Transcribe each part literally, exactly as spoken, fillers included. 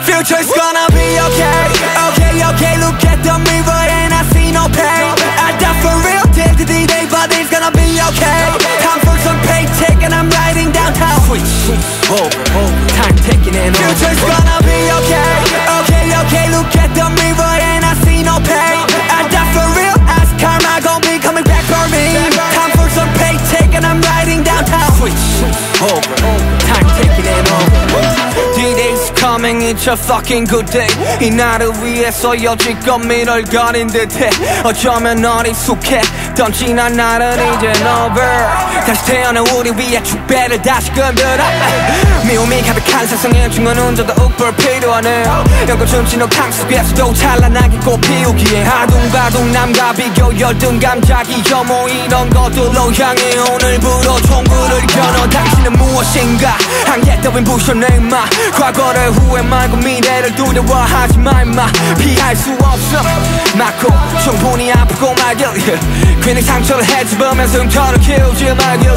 Future's gonna be okay. Okay, okay, look at the mirror and I see no pain. I die for real till the D-Day, but it's gonna be okay. Time for some paycheck and I'm riding downtown. Switch, over, over, time taking it over. Future's gonna be okay. Okay, okay, look at the mirror and I see no pain. I die for real, ask karma gon' be coming back for me. Time for some paycheck and I'm riding downtown. Switch, over, over, time taking it over. D-Day's coming, it's a fucking good day. 이 날을 위해서 여지껏 미를 가린 듯해. 어쩌면 어리숙해 던지난 날은 이젠 over. 다시 태어난 우리 위해 축배를 다시 건드려. 미움이 가득한 세상에 중간 운전도 uk볼 필요하네. 연꽃은 진호 강속에서도 찬란하게 꽃 피우기에 아둥바둥 남과 비교 열등 감작이 혐오 이런 것들로 향해 오늘부로 총구를 겨눠. 당신은 무엇인가 한계 따윈 부셔내 임마. 과거를 후회 말고 미래를 두려워하지 마 임마. 피할 수 없어 맞고 충분히 아프고 말겨. 괜히 상처를 헤집으면서 흉터를 키우지 말겨.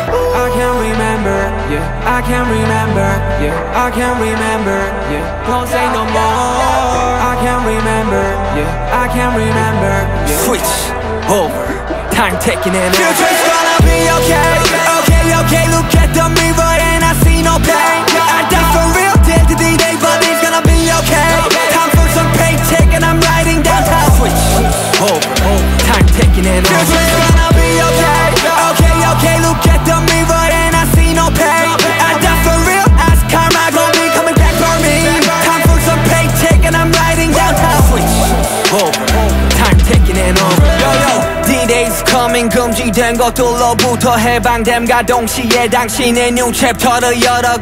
I can't remember, yeah. I can't remember, yeah. I can't remember, yeah. Don't say no more. I can't remember, yeah. I can't remember, yeah. Switch over, time taking it over. Future's gonna be okay. Okay, okay, look at the mirror and I see no pain. I die for real till the D-Day, but it's gonna be okay. Time for some paycheck and I'm riding downtown. Switch over, over, time taking it over. Future's gonna be okay. Okay, okay, look at the mirror and I see no pain. I die for real, ask karma gon' be coming back for me. Time for some paycheck and I'm riding downtown. Switch over, time taking it over. Yo, yo, D-Day's coming. 금지된 것들로부터 해방됨과 동시에 당신의 new 챕터를 열어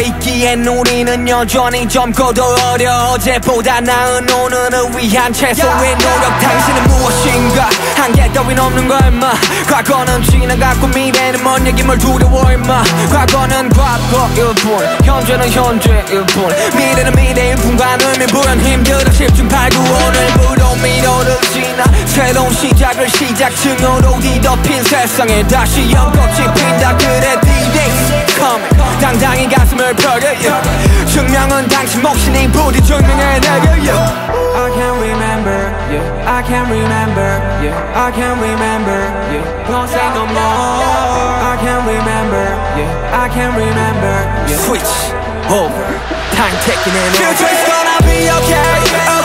고여있기엔 우리는 여전히 젊고도 어려. 어제보다 나은 오늘을 위한 최소의 노력. 당신은 무엇인가 한계 따윈 없는 거야 임마. 과거는 지나갔고 미래는 먼 얘기 뭘 두려워 임마. 과거는 과거일 뿐 현재는 현재일 뿐 미래는 미래일 뿐과 의미 부연 힘들어 십중 팔구 오늘부로 미로를 지나 새로운 시작을 시작층으로 뒤덮인 세상에 다시 연꽃이 핀다. 그래 D-Day's coming. 당당히 가슴을 펴려 yeah. 증명은 당신 몫이니 부디 증명해 내게 yeah. I can't remember, yeah. I can't remember, yeah. I can't remember, yeah. Don't say no more. I can't remember, yeah. I can't remember, yeah. Switch over, time taking it over. Future's gonna be okay.